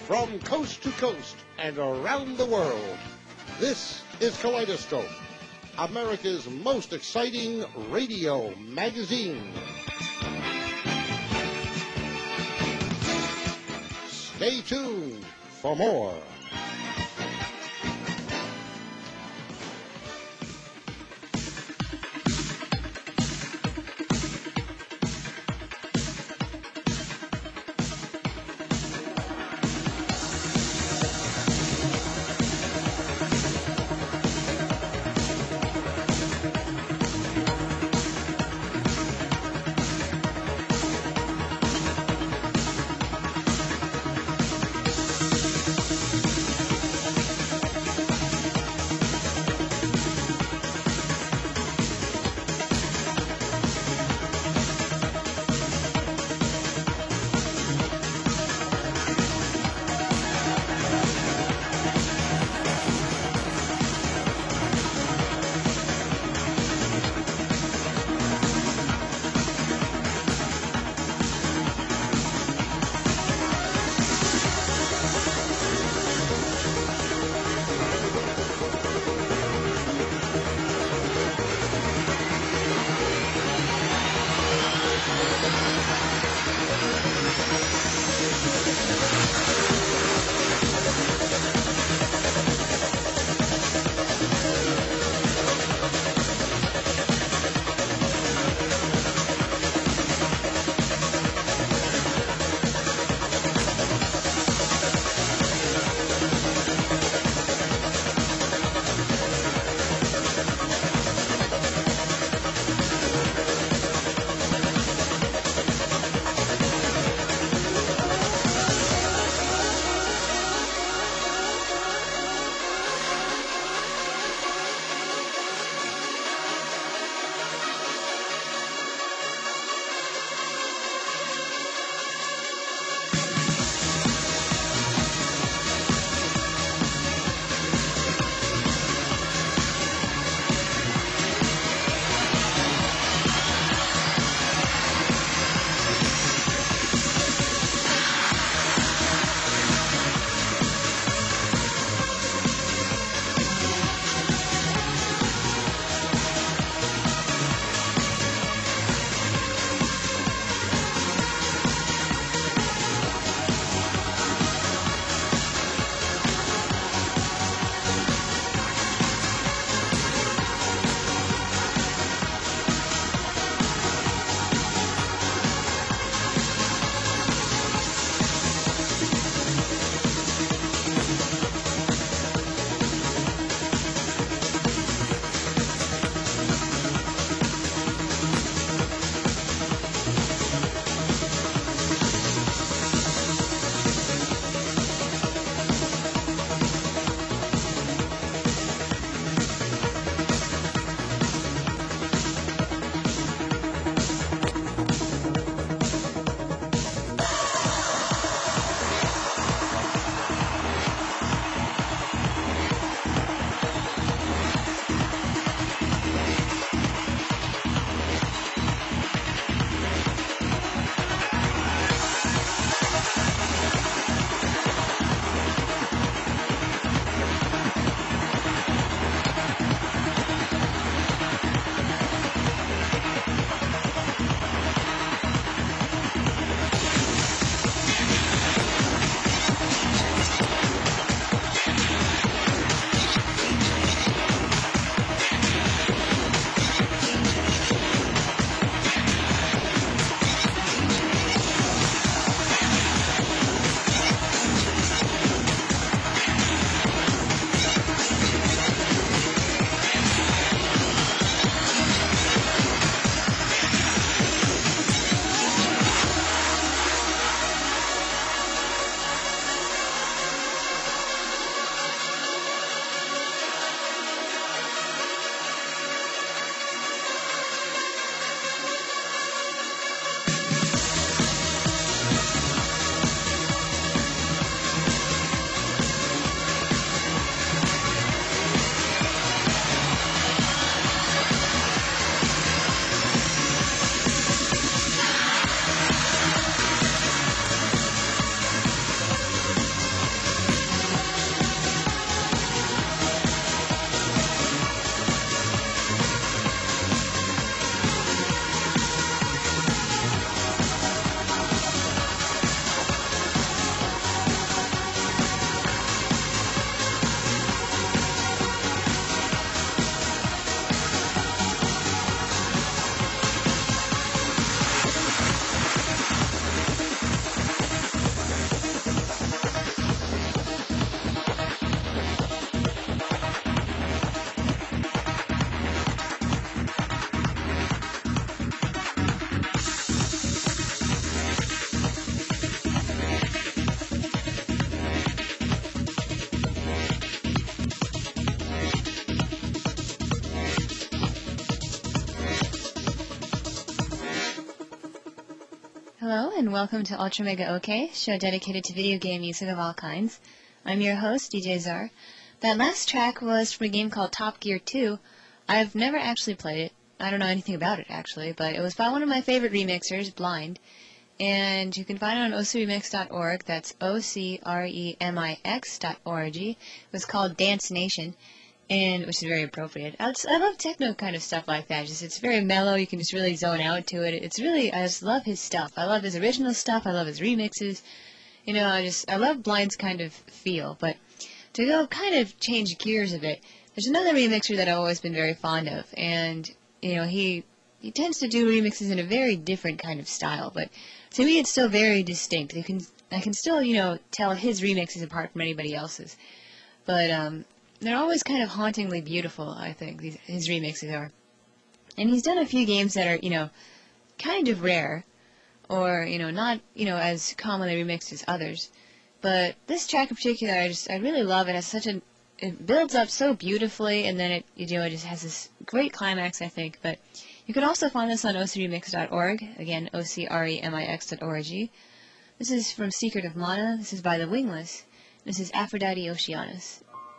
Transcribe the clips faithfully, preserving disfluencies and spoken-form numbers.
From coast to coast and around the world, this is Kaleidoscope, America's most exciting radio magazine. Stay tuned for more. and welcome to Ultra Mega OK, show dedicated to video game music of all kinds. I'm your host, D J Czar. That last track was from a game called Top Gear two. I've never actually played it. I don't know anything about it, actually, but it was by one of my favorite remixers, Blind. And you can find it on O C remix dot org. That's O C R E M I X dot org. It was called Dance Nation, and which is very appropriate. I, just, I love techno kind of stuff like that. Just it's very mellow. You can just really zone out to it. It's really I just love his stuff. I love his original stuff. I love his remixes. You know, I just I love Blind's kind of feel. But to go kind of change gears a bit, there's another remixer that I've always been very fond of, and you know he he tends to do remixes in a very different kind of style, but to me it's still very distinct. You can I can still you know tell his remixes apart from anybody else's, but um. They're always kind of hauntingly beautiful, I think, these, his remixes are. And he's done a few games that are, you know, kind of rare, or, you know, not, you know, as commonly remixed as others. But this track in particular, I just, I really love it. It has such a, it builds up so beautifully, and then it, you know, it just has this great climax, I think. But you can also find this on O C remix dot org, again, O C R E M I X dot org. This is from Secret of Mana. This is by The Wingless. This is Aphrodite Oceanus.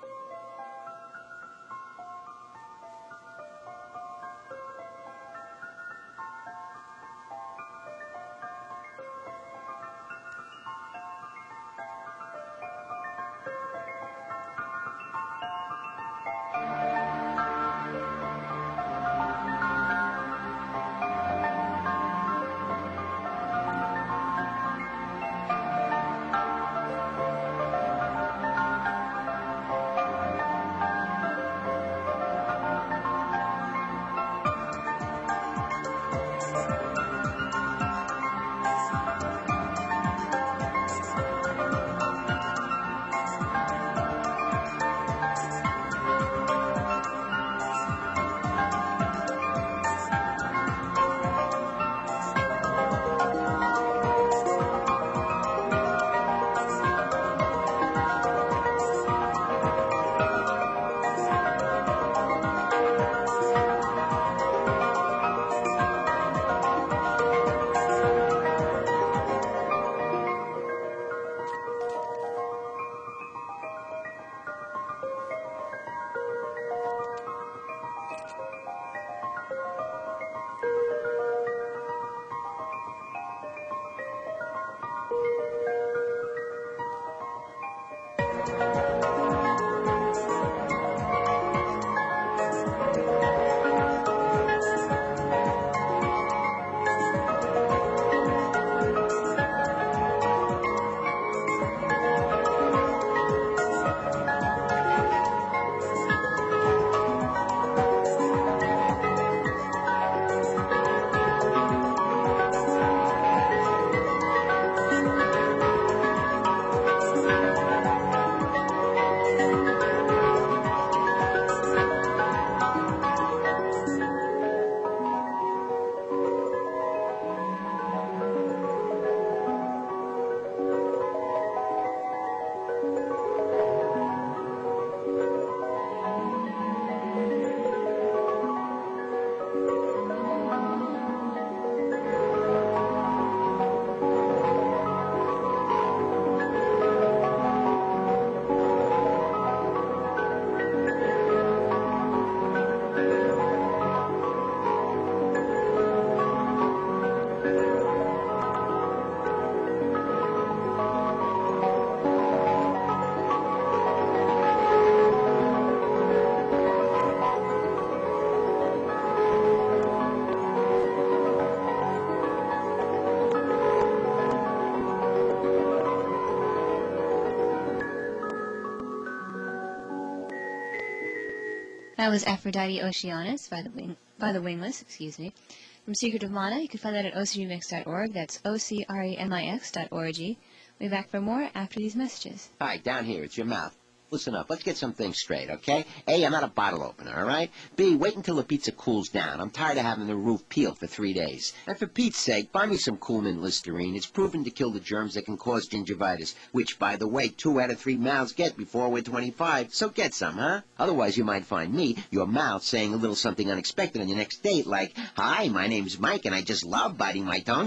That was Aphrodite Oceanus by the wing by the Wingless, excuse me. From Secret of Mana, you can find that at O C remix dot org. That's O C R E M I X dot org. We'll be back for more after these messages. Hi, down here, it's your mouth. Listen up, let's get some things straight, okay? A, I'm not a bottle opener, all right? B, wait until the pizza cools down. I'm tired of having the roof peeled for three days. And for Pete's sake, buy me some Coolman Listerine. It's proven to kill the germs that can cause gingivitis, which, by the way, two out of three mouths get before we're twenty-five. So get some, huh? Otherwise, you might find me, your mouth, saying a little something unexpected on your next date, like, "Hi, my name's Mike, and I just love biting my toenails."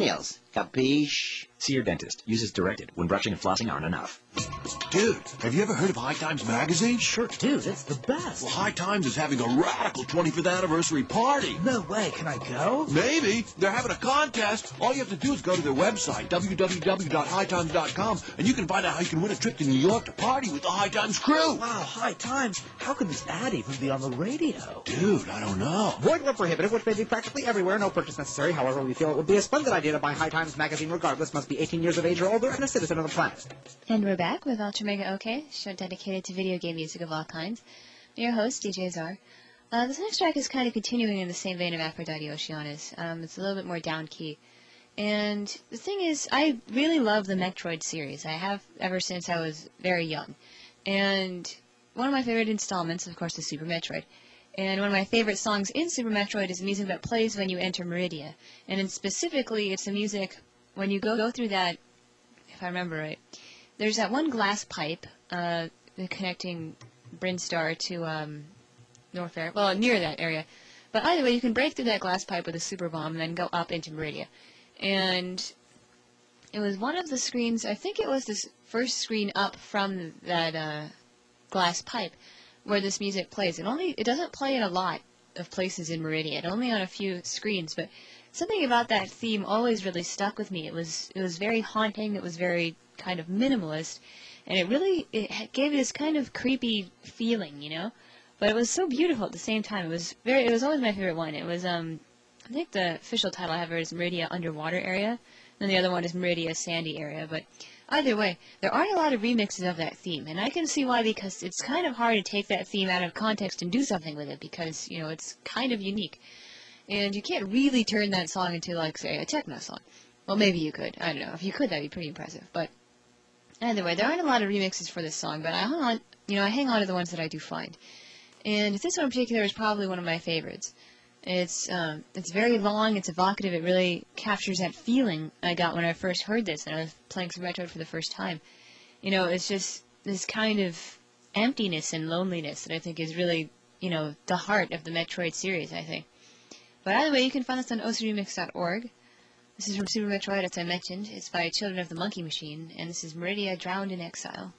Capiche? See your dentist. Use as directed when brushing and flossing aren't enough. Dude, have you ever heard of High Times magazine? Sure, dude, it's the best. Well, High Times is having a radical twenty-fifth anniversary party. No way, can I go? Maybe. They're having a contest. All you have to do is go to their website, w w w dot high times dot com, and you can find out how you can win a trip to New York to party with the High Times crew. Wow, High Times. How can this ad even be on the radio? Dude, I don't know. Void where prohibited, which may be practically everywhere. No purchase necessary. However, we feel it would be a splendid idea to buy High Times magazine regardless. Must be eighteen years of age or older and a citizen of the planet. And we're back with Ultra Mega OK, show dedicated to video game music of all kinds. I'm your host, D J Czar. Uh, this next track is kind of continuing in the same vein of Aphrodite Oceanus. Um, it's a little bit more down key. And the thing is, I really love the Metroid series. I have ever since I was very young. And one of my favorite installments, of course, is Super Metroid. And one of my favorite songs in Super Metroid is the music that plays when you enter Meridia. And in specifically, it's the music when you go, go through that, if I remember right, there's that one glass pipe uh, connecting Brinstar to um, Norfair, well, near that area. But either way, you can break through that glass pipe with a super bomb and then go up into Meridia. And it was one of the screens, I think it was this first screen up from that uh, glass pipe where this music plays. It only it doesn't play in a lot of places in Meridia, only on a few screens, but something about that theme always really stuck with me. It was it was very haunting, it was very kind of minimalist, and it really it gave this kind of creepy feeling, you know? But it was so beautiful at the same time. It was very it was always my favorite one. It was um I think the official title I have is Meridia Underwater Area, and the other one is Meridia Sandy Area, but either way, there aren't a lot of remixes of that theme, and I can see why, because it's kind of hard to take that theme out of context and do something with it, because, you know, it's kind of unique. And you can't really turn that song into, like, say, a techno song. Well, maybe you could. I don't know. If you could, that'd be pretty impressive. But either way, there aren't a lot of remixes for this song, but I hang on, you know, I hang on to the ones that I do find. And this one in particular is probably one of my favorites. It's um, it's very long, it's evocative, it really captures that feeling I got when I first heard this and I was playing Super Metroid for the first time. You know, it's just this kind of emptiness and loneliness that I think is really, you know, the heart of the Metroid series, I think. But either way, you can find this on O C remix dot org. This is from Super Metroid, as I mentioned. It's by Children of the Monkey Machine, and this is Meridia Drowned in Exile.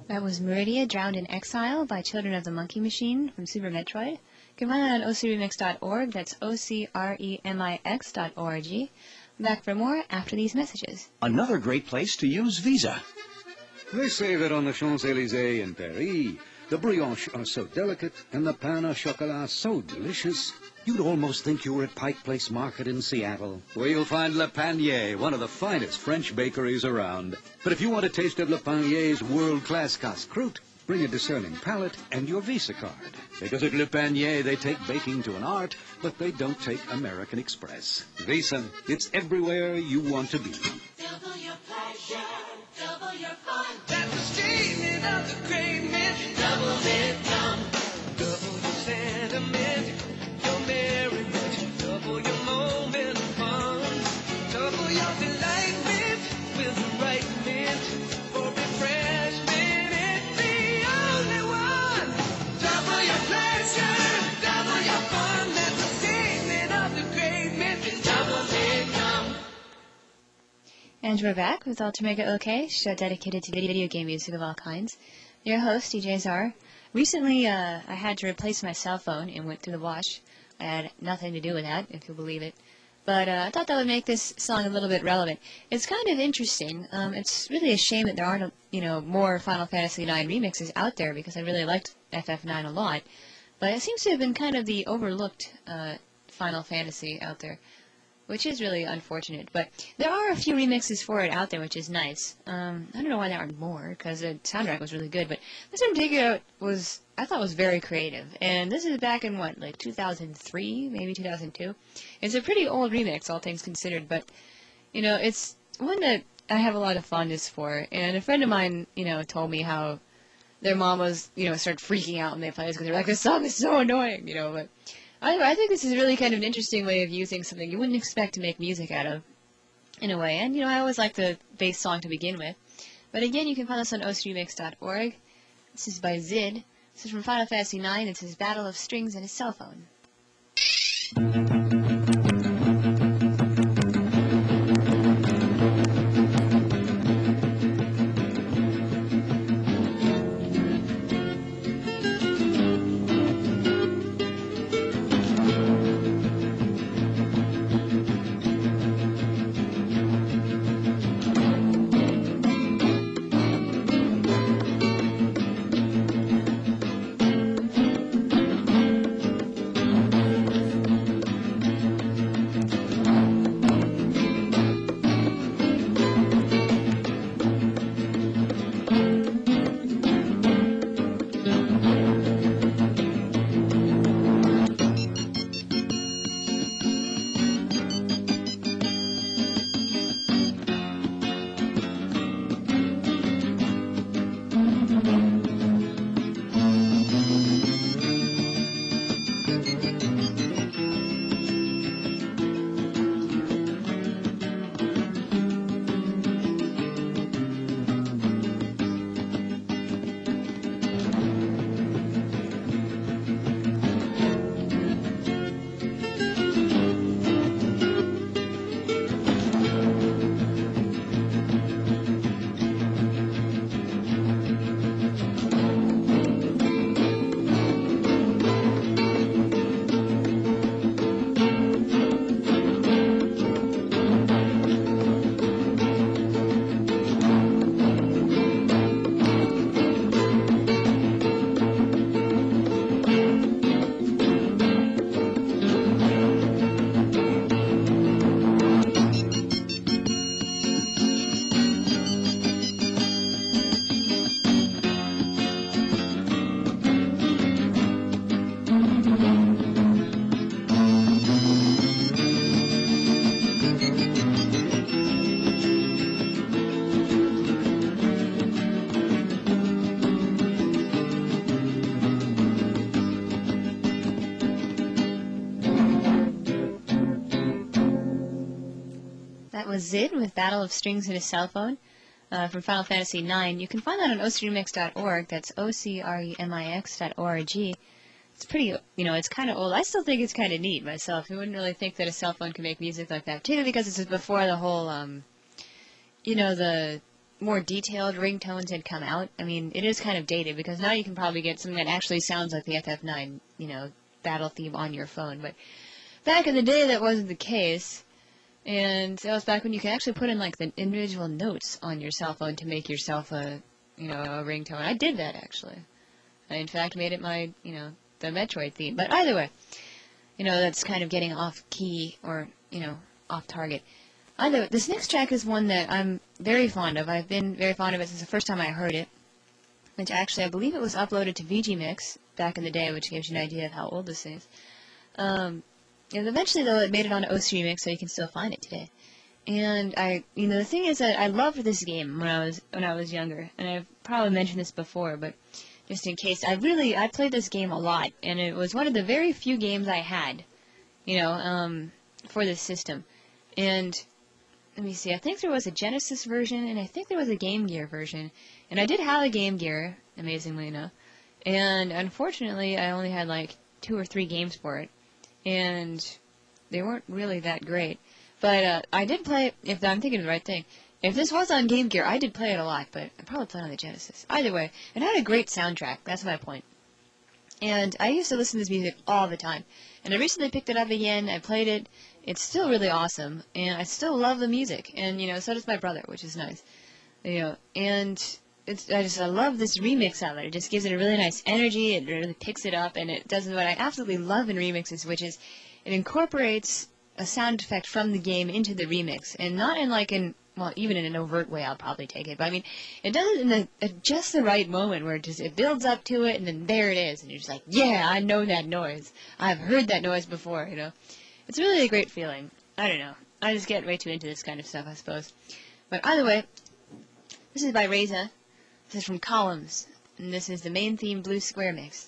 That was Meridia, Drowned in Exile by Children of the Monkey Machine from Super Metroid. You can find that on O C remix dot org. That's O C R E M I X dot O R G. Back for more after these messages. Another great place to use Visa. They say that on the Champs-Élysées in Paris, the brioches are so delicate and the pain au chocolat so delicious, you'd almost think you were at Pike Place Market in Seattle, where you'll find Le Panier, one of the finest French bakeries around. But if you want a taste of Le Panier's world-class casse-croûte, bring a discerning palate and your Visa card. Because at Le Panier, they take baking to an art, but they don't take American Express. Visa, it's everywhere you want to be. Double your pleasure, double your fun. That's the statement of the great men. Double income. Double your sentiment, your merriment. Double your moment of fun. Double your delightment with the right mint. For refreshment, it's the only one. Double your pleasure, double your fun. That's the statement of the great men. Double income. And we're back with Ultra Mega OK, show dedicated to video game music of all kinds. Your host, D J Czar. Recently, uh, I had to replace my cell phone and went through the wash. I had nothing to do with that, if you'll believe it. But uh, I thought that would make this song a little bit relevant. It's kind of interesting. Um, it's really a shame that there aren't, you know, more Final Fantasy nine remixes out there because I really liked F F nine a lot. But it seems to have been kind of the overlooked uh, Final Fantasy out there, which is really unfortunate. But there are a few remixes for it out there, which is nice. Um, I don't know why there aren't more, because the soundtrack was really good. But this in particular was, I thought, was very creative. And this is back in, what, like two thousand three, maybe two thousand two? It's a pretty old remix, all things considered. But, you know, it's one that I have a lot of fondness for. And a friend of mine, you know, told me how their mom was, you know, started freaking out when they played this, because they're like, this song is so annoying, you know, but I, I think this is really kind of an interesting way of using something you wouldn't expect to make music out of, in a way. And, you know, I always like the bass song to begin with. But again, you can find this on O C remix dot org. This is by Zid. This is from Final Fantasy nine. It's his Battle of Strings and his cell phone. Was Zid with Battle of Strings in his cell phone uh, from Final Fantasy nine. You can find that on O C remix dot org. That's O C R E M I X dot O R G. It's pretty, you know, it's kind of old. I still think it's kind of neat myself. You wouldn't really think that a cell phone can make music like that, particularly because this is before the whole, um, you know, the more detailed ringtones had come out. I mean, it is kind of dated because now you can probably get something that actually sounds like the F F nine, you know, battle theme on your phone. But back in the day, that wasn't the case. And that was back when you could actually put in, like, the individual notes on your cell phone to make yourself a, you know, a ringtone. I did that, actually. I, in fact, made it my, you know, the Metroid theme. But either way, you know, that's kind of getting off key or, you know, off target. Either way, this next track is one that I'm very fond of. I've been very fond of it since the first time I heard it. Which actually, I believe it was uploaded to V G Mix back in the day, which gives you an idea of how old this is. Um... And eventually, though, it made it on O C Remix, so you can still find it today. And I, you know, the thing is that I loved this game when I was when I was younger, and I've probably mentioned this before, but just in case, I really I played this game a lot, and it was one of the very few games I had, you know, um, for this system. And let me see, I think there was a Genesis version, and I think there was a Game Gear version, and I did have a Game Gear, amazingly enough, and unfortunately, I only had like two or three games for it. And they weren't really that great. But uh, I did play it, if I'm thinking of the right thing. If this was on Game Gear, I did play it a lot, but I probably played on the Genesis. Either way, it had a great soundtrack. That's my point. And I used to listen to this music all the time. And I recently picked it up again. I played it. It's still really awesome. And I still love the music. And, you know, so does my brother, which is nice. You know, and it's, I just I love this remix of it. It just gives it a really nice energy. It really picks it up, and it does what I absolutely love in remixes, which is it incorporates a sound effect from the game into the remix, and not in like an well, even in an overt way. I'll probably take it, but I mean, it does it in the, at just the right moment where it just it builds up to it, and then there it is, and you're just like, yeah, I know that noise. I've heard that noise before. You know, it's really a great feeling. I don't know. I just get way too into this kind of stuff, I suppose. But either way, this is by Reza. This is from Columns, and this is the main theme Blue Square mix.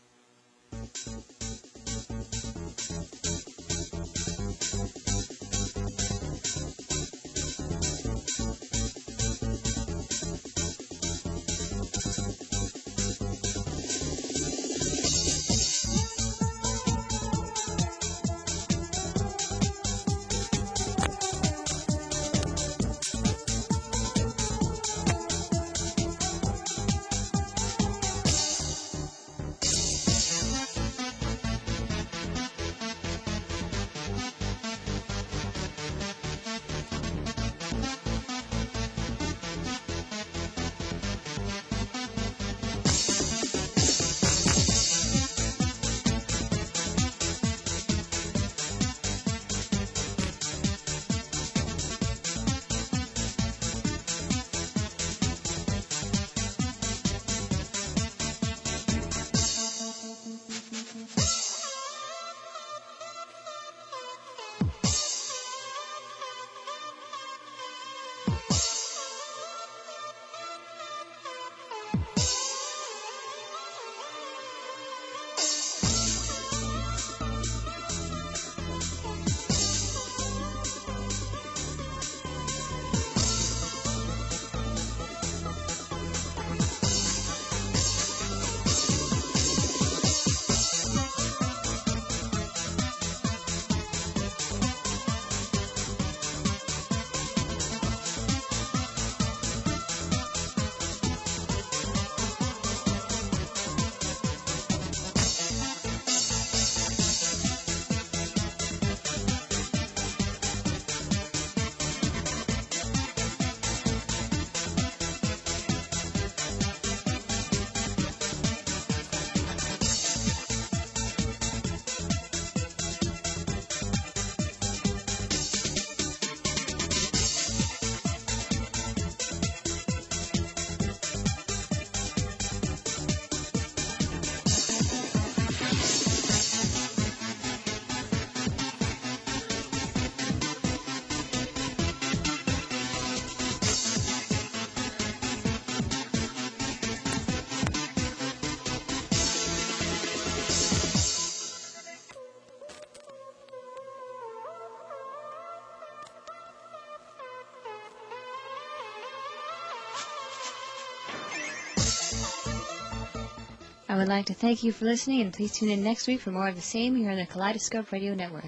I would like to thank you for listening, and please tune in next week for more of the same here on the Kaleidoscope Radio Network.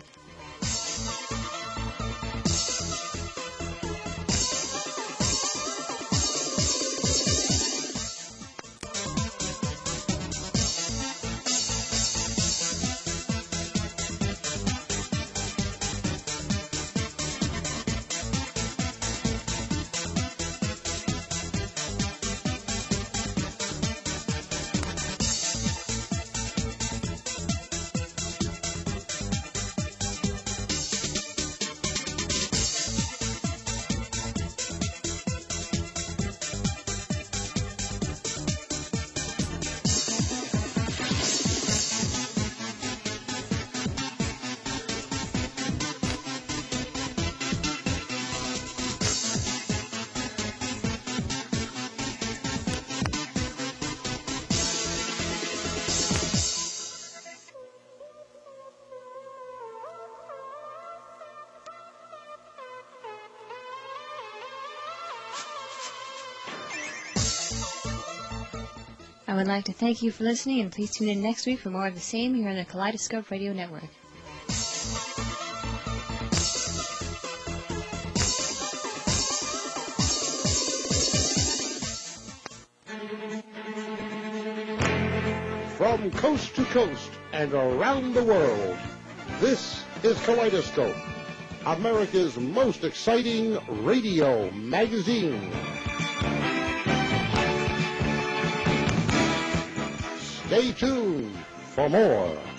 I would like to thank you for listening, and please tune in next week for more of the same here on the Kaleidoscope Radio Network. From coast to coast and around the world, this is Kaleidoscope, America's most exciting radio magazine. Stay tuned for more.